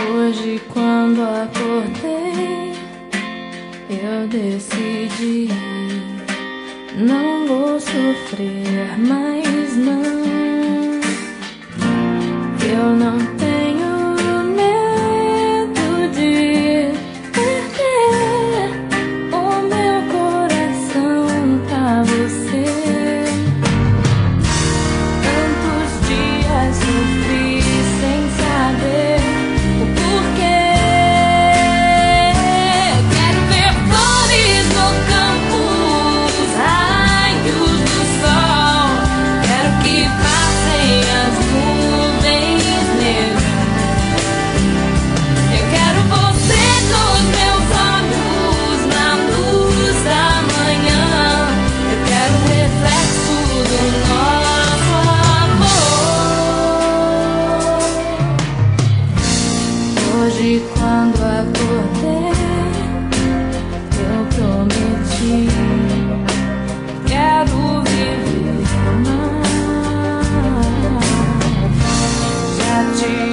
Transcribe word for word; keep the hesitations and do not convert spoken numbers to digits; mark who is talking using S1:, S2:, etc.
S1: Hoje, quando acordei, eu decidi: não vou sofrer mais, não. Eu não tenho medo de perder o meu coração pra você. Tantos dias sofri sem saber o porquê. Quero ver flores no campo, os raios do sol. Quero que passem as nuvens negras. Eu quero você nos meus olhos, na luz da manhã. Eu quero o reflexo do nosso amor. Hoje, quando acordei, eu prometi: quero viver mais. Já te